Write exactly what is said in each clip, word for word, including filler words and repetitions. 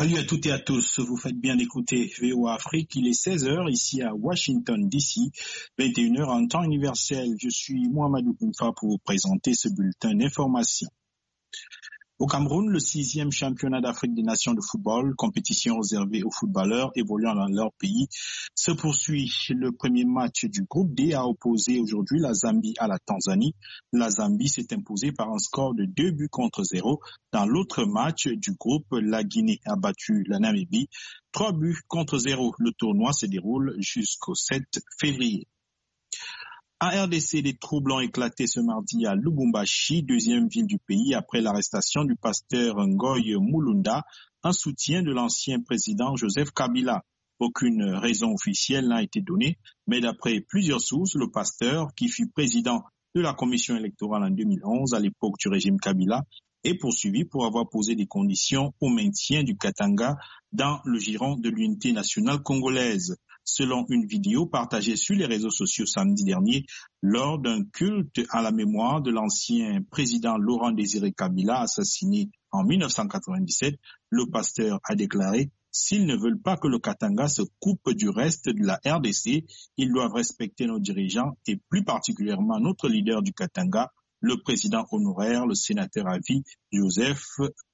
Salut à toutes et à tous, vous faites bien d'écouter V O A Afrique, il est seize heures ici à Washington D C, vingt et une heures en temps universel. Je suis Mohamedou Koumfa pour vous présenter ce bulletin d'information. Au Cameroun, le sixième championnat d'Afrique des nations de football, compétition réservée aux footballeurs évoluant dans leur pays, se poursuit. Le premier match du groupe D a opposé aujourd'hui la Zambie à la Tanzanie. La Zambie s'est imposée par un score de deux buts contre zéro. Dans l'autre match du groupe, la Guinée a battu la Namibie. Trois buts contre zéro. Le tournoi se déroule jusqu'au sept février. En R D C, des troubles ont éclaté ce mardi à Lubumbashi, deuxième ville du pays, après l'arrestation du pasteur Ngoy Mulunda, en soutien de l'ancien président Joseph Kabila. Aucune raison officielle n'a été donnée, mais d'après plusieurs sources, le pasteur, qui fut président de la commission électorale en deux mille onze, à l'époque du régime Kabila, est poursuivi pour avoir posé des conditions au maintien du Katanga dans le giron de l'unité nationale congolaise. Selon une vidéo partagée sur les réseaux sociaux samedi dernier, lors d'un culte à la mémoire de l'ancien président Laurent Désiré Kabila, assassiné en mille neuf cent quatre-vingt-dix-sept, le pasteur a déclaré « S'ils ne veulent pas que le Katanga se coupe du reste de la R D C, ils doivent respecter nos dirigeants et plus particulièrement notre leader du Katanga, le président honoraire, le sénateur à vie, Joseph Kabila. »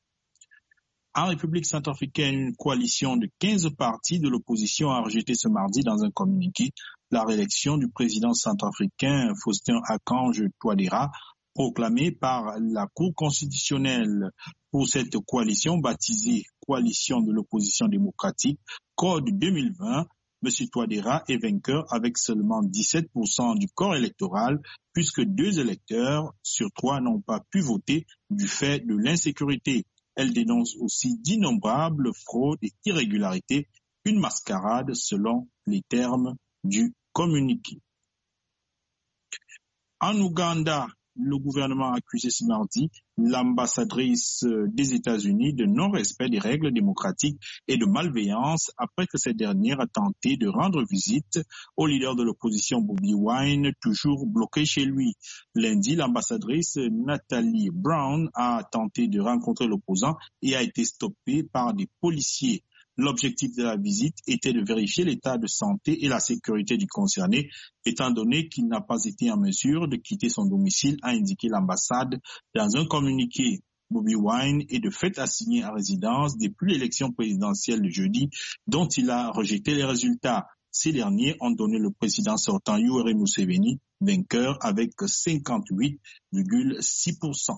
En République centrafricaine, une coalition de quinze partis de l'opposition a rejeté ce mardi dans un communiqué la réélection du président centrafricain Faustin Archange Touadéra, proclamée par la Cour constitutionnelle. Pour cette coalition baptisée Coalition de l'opposition démocratique, Code deux mille vingt, M. Touadéra est vainqueur avec seulement dix-sept pour cent du corps électoral, puisque deux électeurs sur trois n'ont pas pu voter du fait de l'insécurité. Elle dénonce aussi d'innombrables fraudes et irrégularités, une mascarade selon les termes du communiqué. En Ouganda, le gouvernement a accusé ce mardi l'ambassadrice des États-Unis de non-respect des règles démocratiques et de malveillance après que cette dernière a tenté de rendre visite au leader de l'opposition Bobi Wine, toujours bloqué chez lui. Lundi, l'ambassadrice Nathalie Brown a tenté de rencontrer l'opposant et a été stoppée par des policiers. L'objectif de la visite était de vérifier l'état de santé et la sécurité du concerné, étant donné qu'il n'a pas été en mesure de quitter son domicile, a indiqué l'ambassade dans un communiqué. Bobi Wine est de fait assigné à résidence depuis l'élection présidentielle de jeudi, dont il a rejeté les résultats. Ces derniers ont donné le président sortant Yoweri Museveni vainqueur avec cinquante-huit virgule six pour cent.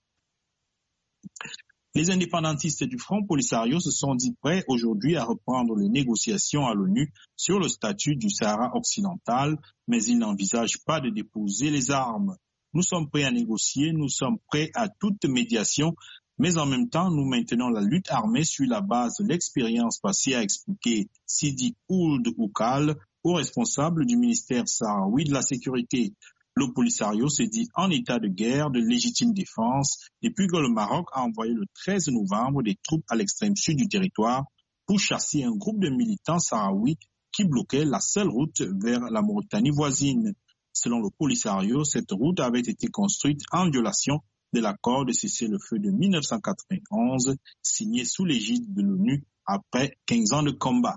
Les indépendantistes du Front Polisario se sont dit prêts aujourd'hui à reprendre les négociations à l'ONU sur le statut du Sahara occidental, mais ils n'envisagent pas de déposer les armes. Nous sommes prêts à négocier, nous sommes prêts à toute médiation, mais en même temps, nous maintenons la lutte armée sur la base de l'expérience passée, a expliqué Sidi Ould Oukal, au responsable du ministère sahraoui de la Sécurité. Le Polisario s'est dit en état de guerre de légitime défense depuis que le Maroc a envoyé le treize novembre des troupes à l'extrême sud du territoire pour chasser un groupe de militants sahraouis qui bloquaient la seule route vers la Mauritanie voisine. Selon le Polisario, cette route avait été construite en violation de l'accord de cessez-le-feu de mille neuf cent quatre-vingt-onze signé sous l'égide de l'ONU après quinze ans de combat.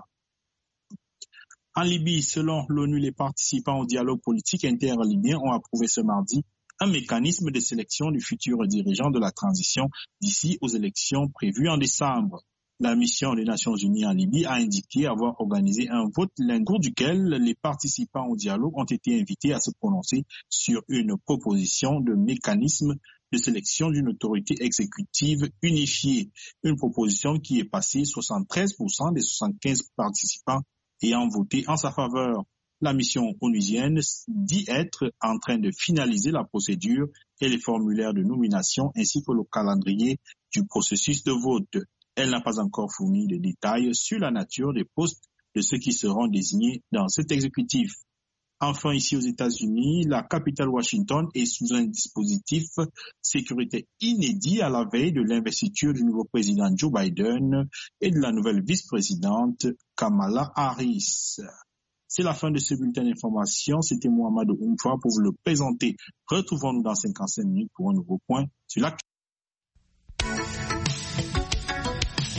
En Libye, selon l'ONU, les participants au dialogue politique inter-libyen ont approuvé ce mardi un mécanisme de sélection du futur dirigeant de la transition d'ici aux élections prévues en décembre. La mission des Nations Unies en Libye a indiqué avoir organisé un vote lundi au cours duquel les participants au dialogue ont été invités à se prononcer sur une proposition de mécanisme de sélection d'une autorité exécutive unifiée. Une proposition qui est passée soixante-treize pour cent des soixante-quinze participants ayant voté en sa faveur. La mission onusienne dit être en train de finaliser la procédure et les formulaires de nomination ainsi que le calendrier du processus de vote. Elle n'a pas encore fourni de détails sur la nature des postes de ceux qui seront désignés dans cet exécutif. Enfin, ici aux États-Unis, la capitale Washington est sous un dispositif sécurité inédit à la veille de l'investiture du nouveau président Joe Biden et de la nouvelle vice-présidente Kamala Harris. C'est la fin de ce bulletin d'information. C'était Mohamedou Koumfa pour vous le présenter. Retrouvons-nous dans cinquante-cinq minutes pour un nouveau point sur l'actualité.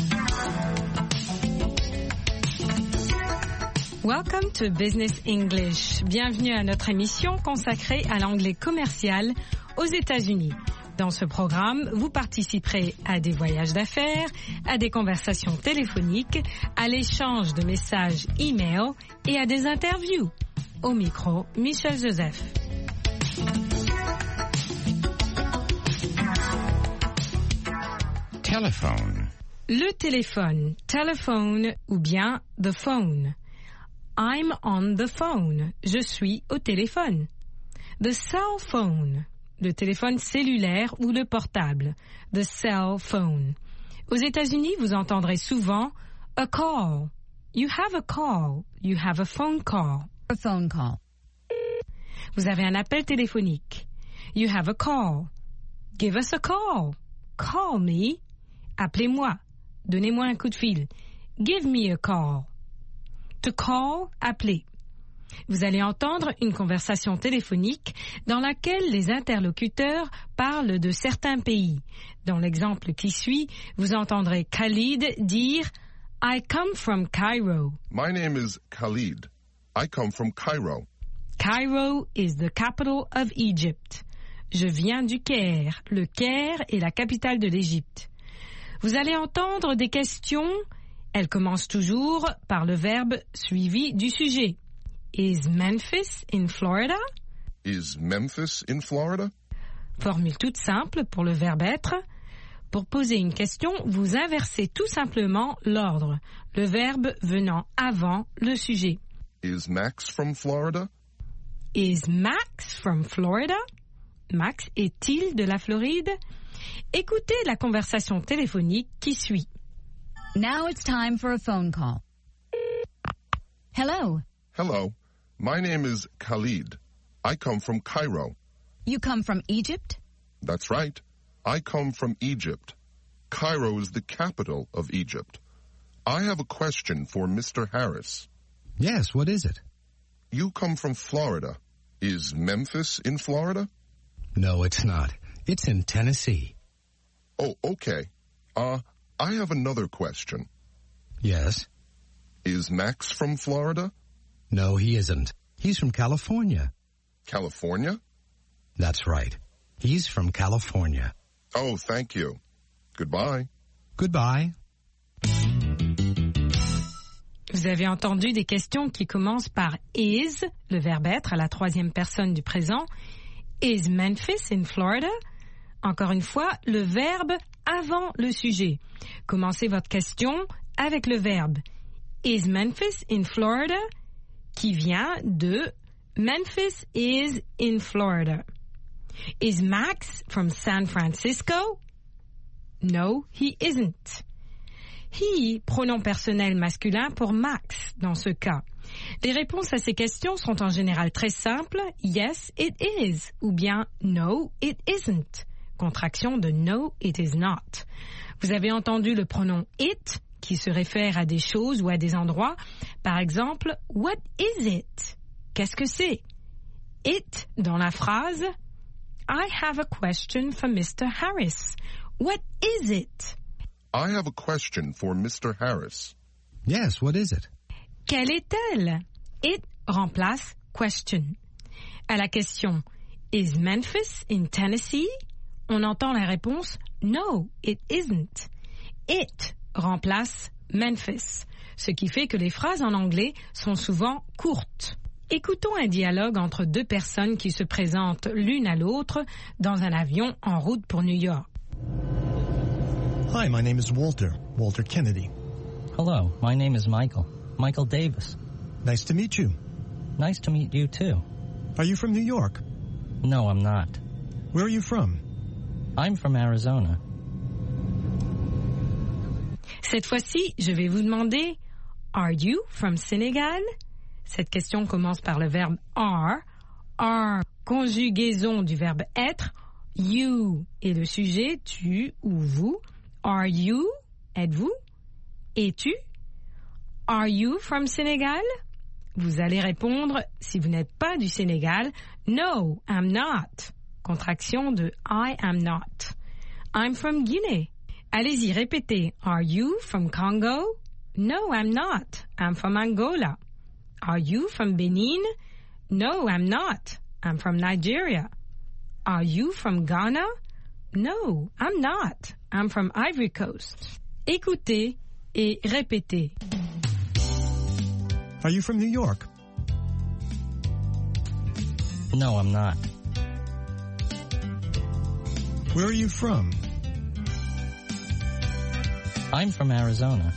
Welcome to Business English. Bienvenue à notre émission consacrée à l'anglais commercial aux États-Unis. Dans ce programme, vous participerez à des voyages d'affaires, à des conversations téléphoniques, à l'échange de messages e-mail et à des interviews. Au micro, Michel Joseph. Telephone. Le téléphone, telephone ou bien the phone. I'm on the phone. Je suis au téléphone. The cell phone. Le téléphone cellulaire ou le portable. The cell phone. Aux États-Unis, vous entendrez souvent a call. You have a call. You have a phone call. A phone call. Vous avez un appel téléphonique. You have a call. Give us a call. Call me. Appelez-moi. Donnez-moi un coup de fil. Give me a call. To call, appeler. Vous allez entendre une conversation téléphonique dans laquelle les interlocuteurs parlent de certains pays. Dans l'exemple qui suit, vous entendrez Khalid dire « I come from Cairo ». My name is Khalid. I come from Cairo. Cairo is the capital of Egypt. Je viens du Caire. Le Caire est la capitale de l'Égypte. Vous allez entendre des questions. Elles commencent toujours par le verbe suivi du sujet. Is Memphis in Florida? Is Memphis in Florida? Formule toute simple pour le verbe être. Pour poser une question, vous inversez tout simplement l'ordre, le verbe venant avant le sujet. Is Max from Florida? Is Max from Florida? Max est-il de la Floride? Écoutez la conversation téléphonique qui suit. Now it's time for a phone call. Hello. Hello. My name is Khalid. I come from Cairo. You come from Egypt? That's right. I come from Egypt. Cairo is the capital of Egypt. I have a question for Mister Harris. Yes, what is it? You come from Florida. Is Memphis in Florida? No, it's not. It's in Tennessee. Oh, okay. Uh, I have another question. Yes? Is Max from Florida? No, he isn't. He's from California. California? That's right. He's from California. Oh, thank you. Goodbye. Goodbye. Vous avez entendu des questions qui commencent par is, le verbe être à la troisième personne du présent. Is Memphis in Florida? Encore une fois, le verbe avant le sujet. Commencez votre question avec le verbe Is Memphis in Florida? Qui vient de Memphis is in Florida. Is Max from San Francisco? No, he isn't. He, pronom personnel masculin pour Max dans ce cas. Les réponses à ces questions sont en général très simples. Yes, it is. Ou bien no, it isn't. Contraction de no, it is not. Vous avez entendu le pronom it qui se réfère à des choses ou à des endroits. Par exemple, what is it? Qu'est-ce que c'est? It dans la phrase I have a question for Mister Harris. What is it? I have a question for Mister Harris. Yes, what is it? Quelle est-elle? It remplace question. À la question Is Memphis in Tennessee? On entend la réponse No, it isn't. It remplace Memphis, ce qui fait que les phrases en anglais sont souvent courtes. Écoutons un dialogue entre deux personnes qui se présentent l'une à l'autre dans un avion en route pour New York. Hi, my name is Walter, Walter Kennedy. Hello, my name is Michael, Michael Davis. Nice to meet you. Nice to meet you too. Are you from New York? No, I'm not. Where are you from? I'm from Arizona. Cette fois-ci, je vais vous demander Are you from Senegal? Cette question commence par le verbe are. Are, conjugaison du verbe être. You est le sujet, tu ou vous. Are you? Êtes-vous? Es-tu? Are you from Senegal? Vous allez répondre, si vous n'êtes pas du Sénégal, No, I'm not. Contraction de I am not. I'm from Guinée. Allez-y, répétez. Are you from Congo? No, I'm not. I'm from Angola. Are you from Benin? No, I'm not. I'm from Nigeria. Are you from Ghana? No, I'm not. I'm from Ivory Coast. Écoutez et répétez. Are you from New York? No, I'm not. Where are you from? I'm from Arizona.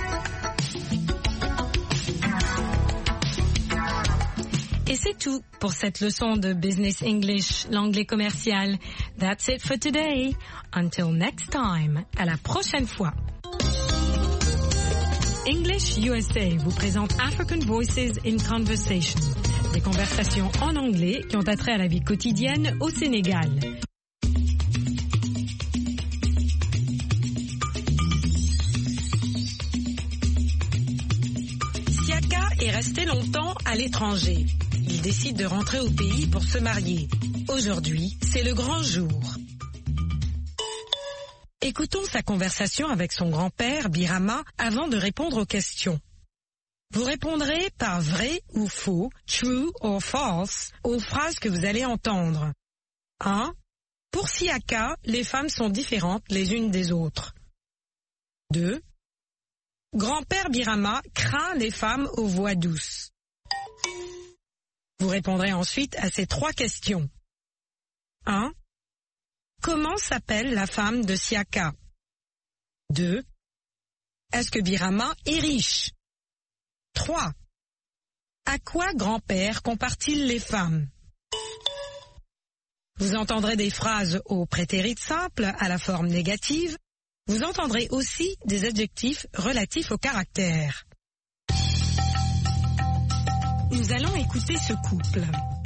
Et c'est tout pour cette leçon de Business English, l'anglais commercial. That's it for today. Until next time. À la prochaine fois. English U S A vous présente African Voices in Conversation. Des conversations en anglais qui ont attrait à la vie quotidienne au Sénégal. Siaka est resté longtemps à l'étranger. Il décide de rentrer au pays pour se marier. Aujourd'hui, c'est le grand jour. Écoutons sa conversation avec son grand-père, Birama, avant de répondre aux questions. Vous répondrez par vrai ou faux, true or false, aux phrases que vous allez entendre. un. Pour Siaka, les femmes sont différentes les unes des autres. deux. Grand-père Birama craint les femmes aux voix douces. Vous répondrez ensuite à ces trois questions. un. Comment s'appelle la femme de Siaka? deux. Est-ce que Birama est riche? trois. À quoi grand-père compare-t-il les femmes? Vous entendrez des phrases au prétérit simple à la forme négative. Vous entendrez aussi des adjectifs relatifs au caractère. Nous allons écouter ce couple.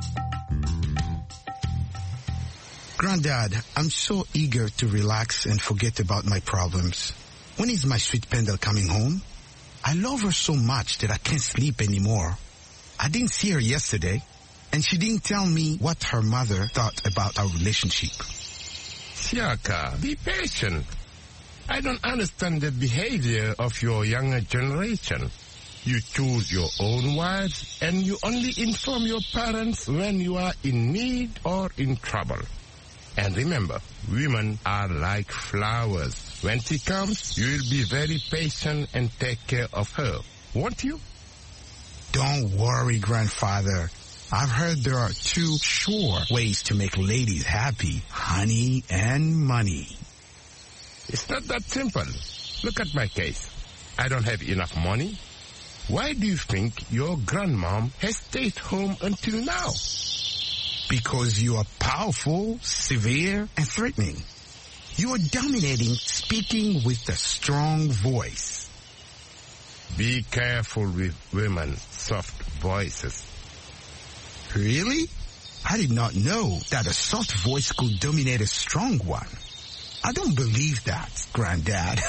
Granddad, I'm so eager to relax and forget about my problems. When is my sweet Pendle coming home? I love her so much that I can't sleep anymore. I didn't see her yesterday, and she didn't tell me what her mother thought about our relationship. Siaka, be patient. I don't understand the behavior of your younger generation. You choose your own wives, and you only inform your parents when you are in need or in trouble. And remember, women are like flowers. When she comes, you will be very patient and take care of her, won't you? Don't worry, grandfather. I've heard there are two sure ways to make ladies happy, honey and money. It's not that simple. Look at my case. I don't have enough money. Why do you think your grandmom has stayed home until now? Because you are powerful, severe, and threatening. You are dominating, speaking with a strong voice. Be careful with women's soft voices. Really? I did not know that a soft voice could dominate a strong one. I don't believe that, Granddad.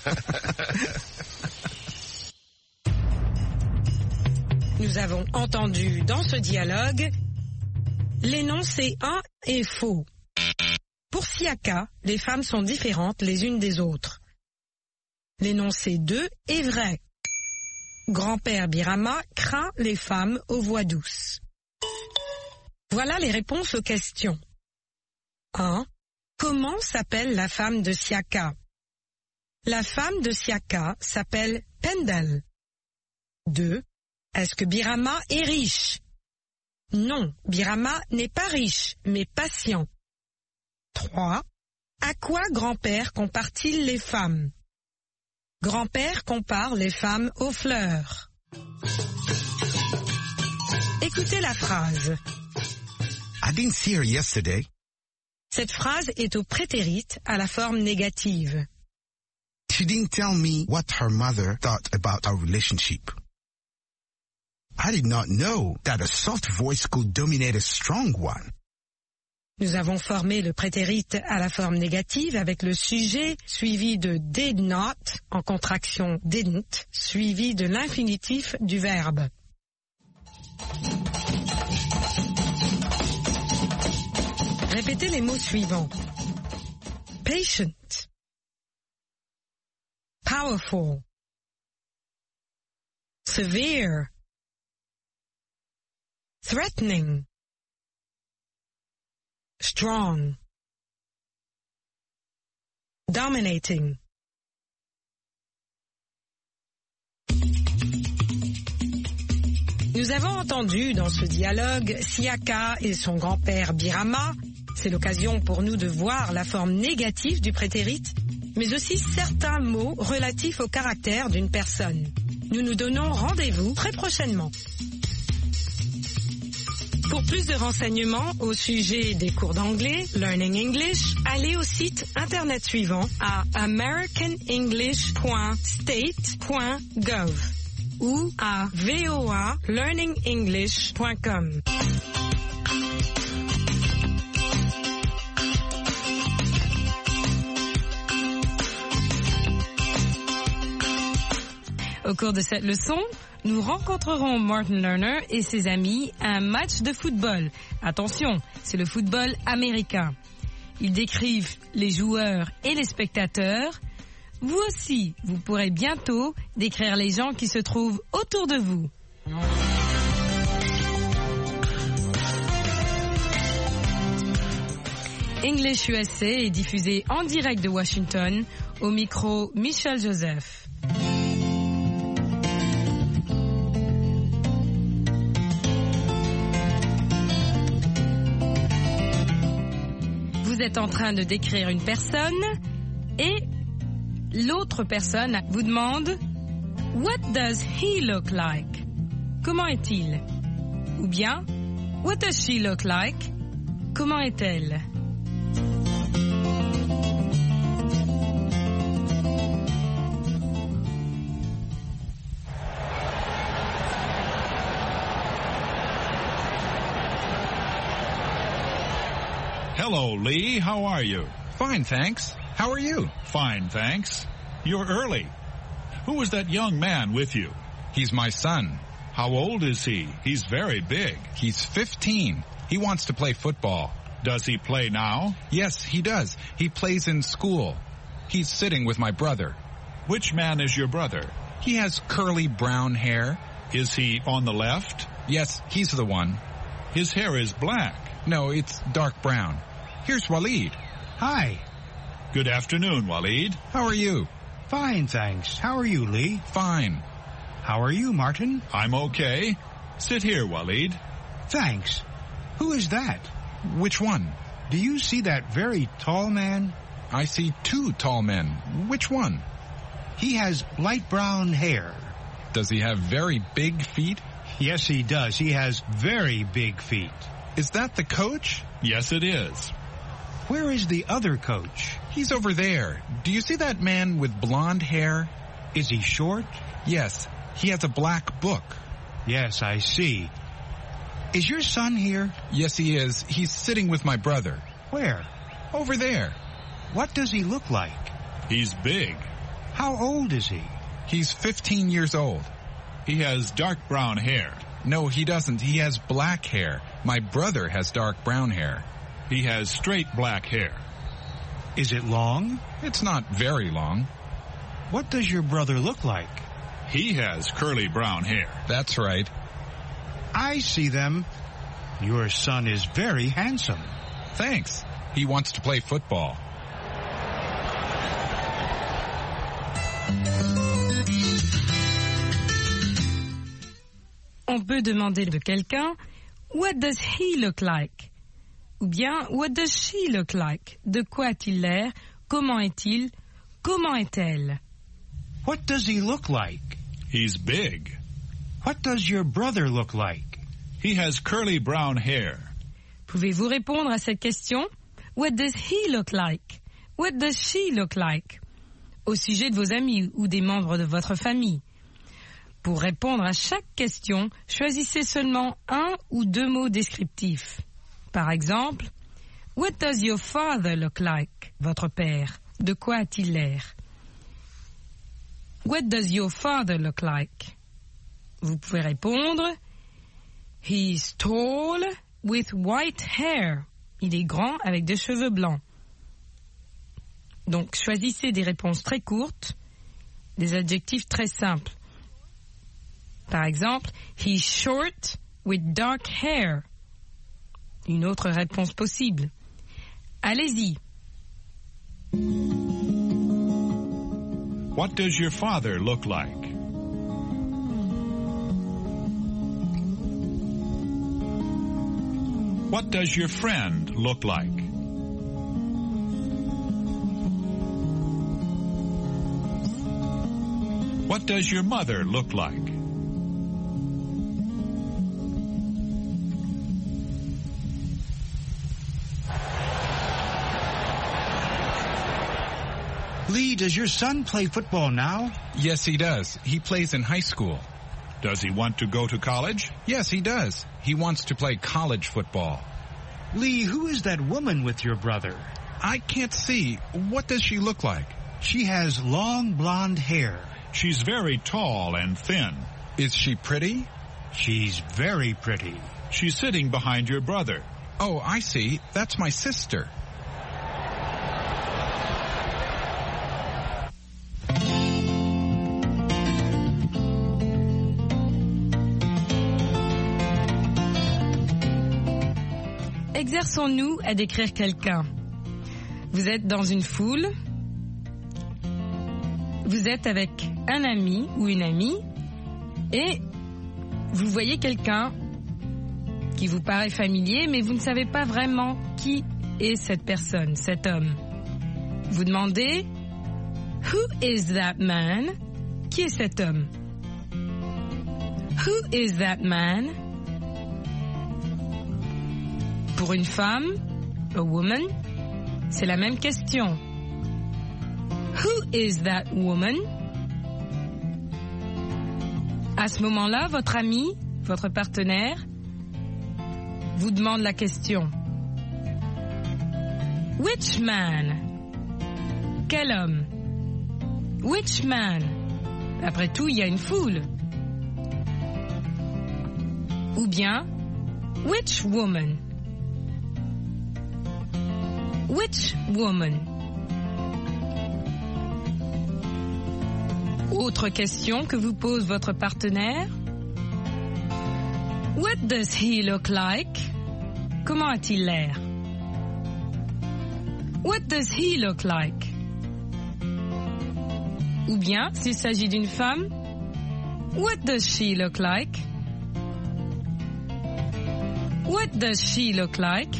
Nous avons entendu dans ce dialogue l'énoncé un est faux. Pour Siaka, les femmes sont différentes les unes des autres. L'énoncé deux est vrai. Grand-père Birama craint les femmes aux voix douces. Voilà les réponses aux questions. un. Comment s'appelle la femme de Siaka? La femme de Siaka s'appelle Pendle. deux. Est-ce que Birama est riche? Non, Birama n'est pas riche, mais patient. trois. À quoi grand-père compare-t-il les femmes? Grand-père compare les femmes aux fleurs. Écoutez la phrase. I didn't see her yesterday. Cette phrase est au prétérit à la forme négative. She didn't tell me what her mother thought about our relationship. I did not know that a soft voice could dominate a strong one. Nous avons formé le prétérit à la forme négative avec le sujet suivi de did not en contraction didn't suivi de l'infinitif du verbe. Répétez les mots suivants. Patient, powerful, severe, threatening, strong, dominating. Nous avons entendu dans ce dialogue Siaka et son grand-père Birama. C'est l'occasion pour nous de voir la forme négative du prétérite, mais aussi certains mots relatifs au caractère d'une personne. Nous nous donnons rendez-vous très prochainement. Pour plus de renseignements au sujet des cours d'anglais, Learning English, allez au site internet suivant à american english point state point gov ou à v o a learning english point com. Au cours de cette leçon, nous rencontrerons Martin Lerner et ses amis à un match de football. Attention, c'est le football américain. Ils décrivent les joueurs et les spectateurs. Vous aussi, vous pourrez bientôt décrire les gens qui se trouvent autour de vous. English U S A est diffusé en direct de Washington, au micro Michel Joseph. Vous êtes en train de décrire une personne et l'autre personne vous demande « What does he look like ?» Comment est-il? Ou bien « What does she look like ?» Comment est-elle? Hello, Lee. How are you? Fine, thanks. How are you? Fine, thanks. You're early. Who is that young man with you? He's my son. How old is he? He's very big. He's fifteen. He wants to play football. Does he play now? Yes, he does. He plays in school. He's sitting with my brother. Which man is your brother? He has curly brown hair. Is he on the left? Yes, he's the one. His hair is black. No, it's dark brown. Here's Waleed. Hi. Good afternoon, Waleed. How are you? Fine, thanks. How are you, Lee? Fine. How are you, Martin? I'm okay. Sit here, Waleed. Thanks. Who is that? Which one? Do you see that very tall man? I see two tall men. Which one? He has light brown hair. Does he have very big feet? Yes, he does. He has very big feet. Is that the coach? Yes, it is. Where is the other coach? He's over there. Do you see that man with blonde hair? Is he short? Yes. He has a black book. Yes, I see. Is your son here? Yes, he is. He's sitting with my brother. Where? Over there. What does he look like? He's big. How old is he? He's fifteen years old. He has dark brown hair. No, he doesn't. He has black hair. My brother has dark brown hair. He has straight black hair. Is it long? It's not very long. What does your brother look like? He has curly brown hair. That's right. I see them. Your son is very handsome. Thanks. He wants to play football. On peut demander de quelqu'un « What does he look like ?» ou bien « What does she look like ?» De quoi a-t-il l'air? Comment est-il? Comment est-elle? What does he look like? He's big. What does your brother look like? He has curly brown hair. Pouvez-vous répondre à cette question? What does he look like? What does she look like? Au sujet de vos amis ou des membres de votre famille. Pour répondre à chaque question, choisissez seulement un ou deux mots descriptifs. Par exemple, What does your father look like? Votre père. De quoi a-t-il l'air? What does your father look like? Vous pouvez répondre He's tall with white hair. Il est grand avec des cheveux blancs. Donc, choisissez des réponses très courtes, des adjectifs très simples. Par exemple, he's short with dark hair. Une autre réponse possible. Allez-y. What does your father look like? What does your friend look like? What does your mother look like? Lee, does your son play football now? Yes, he does. He plays in high school. Does he want to go to college? Yes, he does. He wants to play college football. Lee, who is that woman with your brother? I can't see. What does she look like? She has long blonde hair. She's very tall and thin. Is she pretty? She's very pretty. She's sitting behind your brother. Oh, I see. That's my sister. Exerçons-nous à décrire quelqu'un. Vous êtes dans une foule. Vous êtes avec un ami ou une amie et vous voyez quelqu'un qui vous paraît familier, mais vous ne savez pas vraiment qui est cette personne, cet homme. Vous demandez « Who is that man ?» Qui est cet homme? « Who is that man ?» Pour une femme, a woman, c'est la même question. Who is that woman? À ce moment-là, votre ami, votre partenaire, vous demande la question. Which man? Quel homme? Which man? Après tout, il y a une foule. Ou bien, which woman? Which woman? Autre question que vous pose votre partenaire. What does he look like? Comment a-t-il l'air? What does he look like? Ou bien, s'il s'agit d'une femme, what does she look like? What does she look like?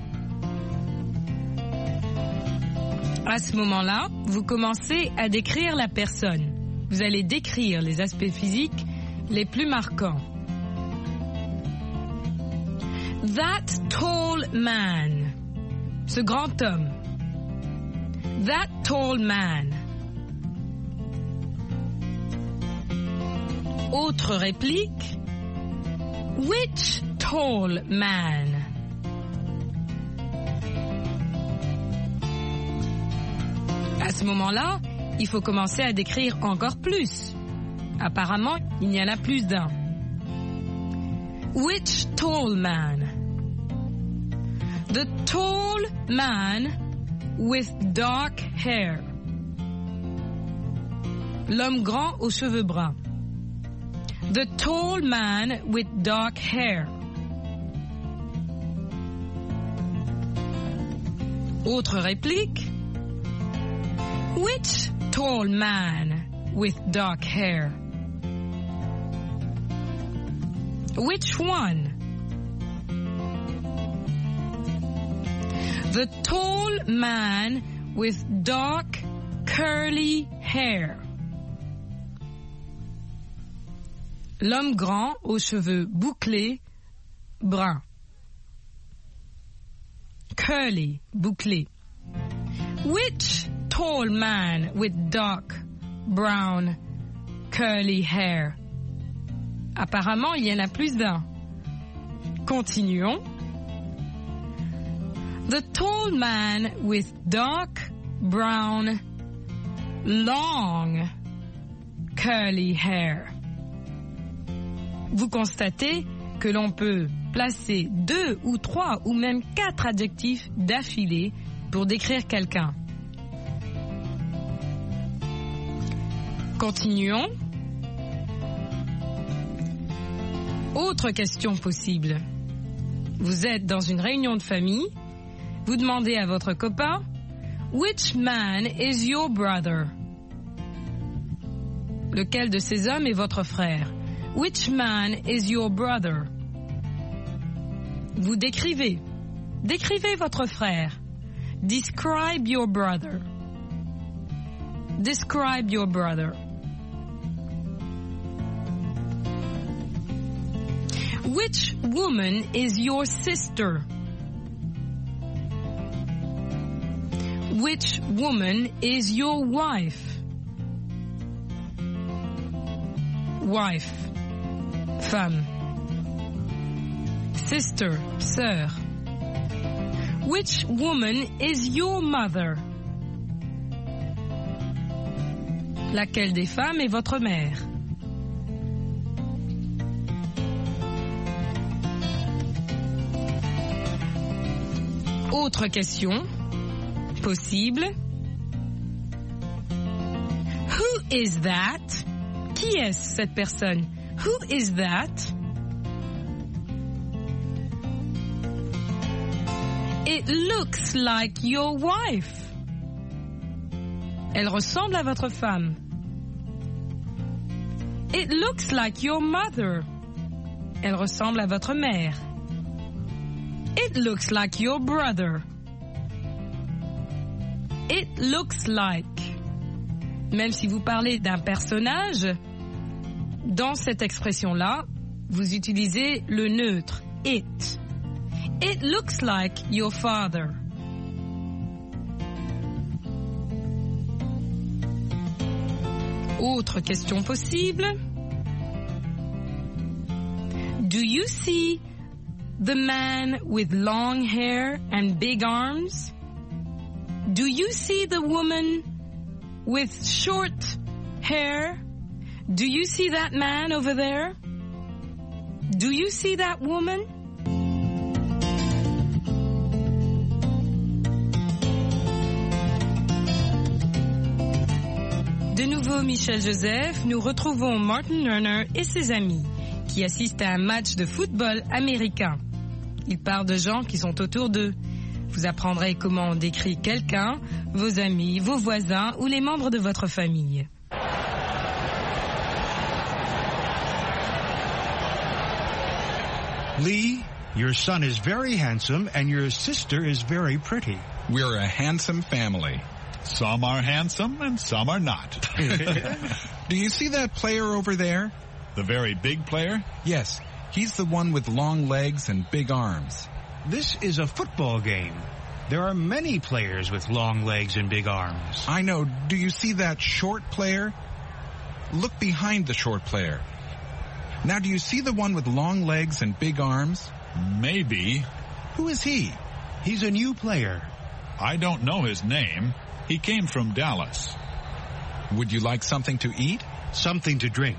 À ce moment-là, vous commencez à décrire la personne. Vous allez décrire les aspects physiques les plus marquants. That tall man. Ce grand homme. That tall man. Autre réplique. Which tall man? À ce moment-là, il faut commencer à décrire encore plus. Apparemment, il y en a plus d'un. Which tall man? The tall man with dark hair. L'homme grand aux cheveux bruns. The tall man with dark hair. Autre réplique. Which tall man with dark hair? Which one? The tall man with dark curly hair. L'homme grand aux cheveux bouclés, bruns. Curly, bouclé. Which tall man with dark brown curly hair? Apparemment, il y en a plus d'un. Continuons. The tall man with dark brown long curly hair. Vous constatez que l'on peut placer deux ou trois ou même quatre adjectifs d'affilée pour décrire quelqu'un. Continuons. Autre question possible. Vous êtes dans une réunion de famille. Vous demandez à votre copain, which man is your brother? Lequel de ces hommes est votre frère? Which man is your brother? Vous décrivez. Décrivez votre frère. Describe your brother. Describe your brother. Which woman is your sister? Which woman is your wife? Wife, femme. Sister, sœur. Which woman is your mother? Laquelle des femmes est votre mère? Autre question possible. Who is that? Qui est cette personne? Who is that? It looks like your wife. Elle ressemble à votre femme. It looks like your mother. Elle ressemble à votre mère. It looks like your brother. It looks like. Même si vous parlez d'un personnage, dans cette expression-là, vous utilisez le neutre, it. It looks like your father. Autre question possible. Do you see the man with long hair and big arms? Do you see the woman with short hair? Do you see that man over there? Do you see that woman? De nouveau Michel Joseph, nous retrouvons Martin Lerner et ses amis qui assistent à un match de football américain. Ils parlent de gens qui sont autour d'eux. Vous apprendrez comment on décrit quelqu'un, vos amis, vos voisins ou les membres de votre famille. Lee, your son is very handsome and your sister is very pretty. We're a handsome family. Some are handsome and some are not. Do you see that player over there? The very big player? Yes, he's the one with long legs and big arms. This is a football game. There are many players with long legs and big arms. I know. Do you see that short player? Look behind the short player. Now, do you see the one with long legs and big arms? Maybe. Who is he? He's a new player. I don't know his name. He came from Dallas. Would you like something to eat? Something to drink.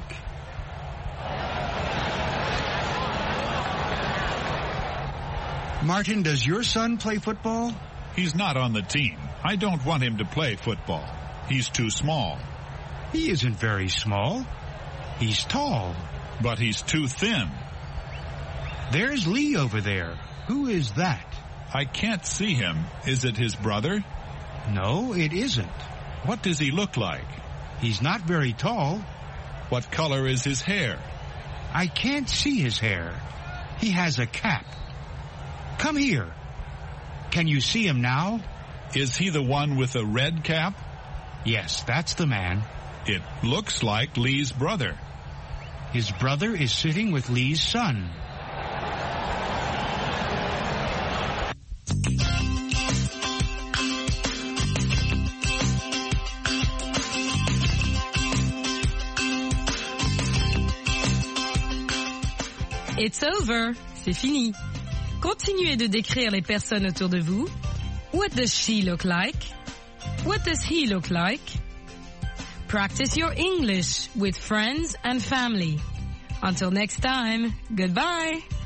Martin, does your son play football? He's not on the team. I don't want him to play football. He's too small. He isn't very small. He's tall. But he's too thin. There's Lee over there. Who is that? I can't see him. Is it his brother? No, it isn't. What does he look like? He's not very tall. What color is his hair? I can't see his hair. He has a cap. Come here. Can you see him now? Is he the one with a red cap? Yes, that's the man. It looks like Lee's brother. His brother is sitting with Lee's son. It's over. C'est fini. Continuez de décrire les personnes autour de vous. What does she look like? What does he look like? Practice your English with friends and family. Until next time, goodbye.